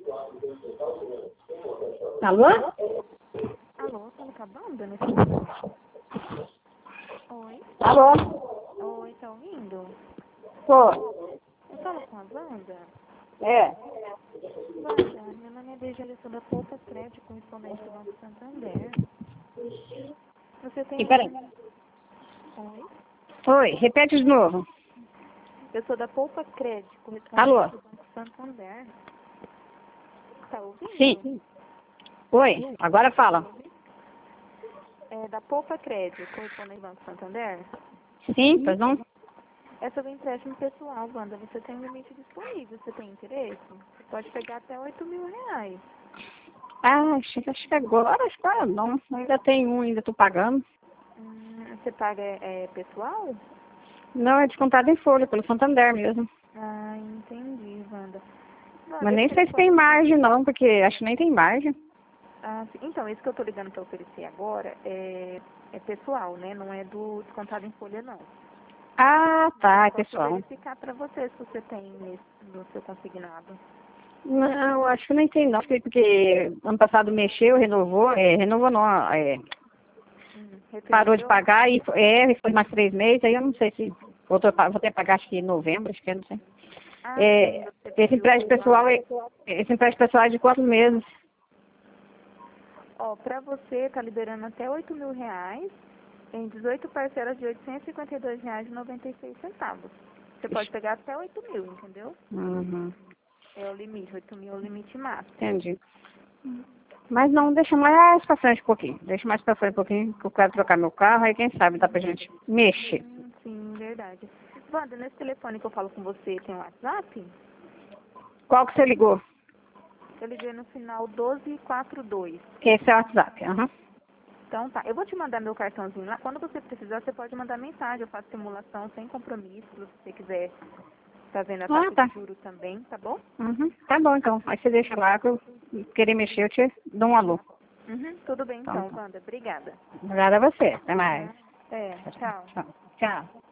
Alô? Alô, tá me acabando nesse... Oi? Alô? Oi, tá ouvindo? Tô. Eu falo com a Wanda? É. Wanda, meu nome é Deja, eu sou da Poupa Crédito, correspondente do Banco Santander. Você E tem... peraí. Oi? Oi, repete de novo. Eu sou da Poupa Crédito, correspondente Alô? do Banco Santander. Tá ouvindo? Sim. Oi, agora fala. É da Poupa Crédito, correspondente do Banco Santander. Sim, pois não? É sobre empréstimo pessoal, Wanda. Você tem um limite disponível. Você tem interesse? Você pode pegar até R$ 8.000. Ah, acho que agora está não. Ainda tem um, ainda tô pagando. Você paga pessoal? Não, é descontado em folha, pelo Santander mesmo. Ah, entendi, Wanda. Mas Wanda, esse nem sei se tem telefone... margem não, porque acho que nem tem margem. Ah, sim. Então, esse que eu tô ligando para oferecer agora é pessoal, né? Não é do descontado em folha, não. Ah, Mas tá, eu é posso pessoal. verificar para você se você tem no seu consignado. Não, acho que nem tem não, porque ano passado mexeu, renovou, renovou não, parou de Referendeu? pagar e foi mais 3 meses, aí eu não sei se vou ter que pagar acho que em novembro, acho que eu não sei. Ah, sim, você Esse pediu empréstimo pessoal é de quantos meses? Ó, para você, tá liberando até R$ 8.000 em 18 parcelas de R$ 852,96. Você pode pegar até 8.000, entendeu? Uhum, É o limite, 8.000 é o limite máximo. entendi. Mas não, deixa mais pra frente um pouquinho. Deixa mais pra frente um pouquinho, que eu quero trocar meu carro, aí quem sabe dá pra gente mexer. Sim, verdade. Wanda, nesse telefone que eu falo com você, tem um WhatsApp? Qual que você ligou? Eu liguei no final 1242. Esse é o WhatsApp, aham. Então tá, eu vou te mandar meu cartãozinho lá. Quando você precisar, você pode mandar mensagem. Eu faço simulação sem compromisso, se você quiser tá vendo a Ah, taxa tá. de juros também, tá bom? Uhum. Tá bom, então. Aí você deixa lá que eu querer mexer, eu te dou um alô. Tudo bem Então, então, tá. Wanda. Obrigada. Obrigada a você. Até mais. É, tchau. Tchau. Tchau.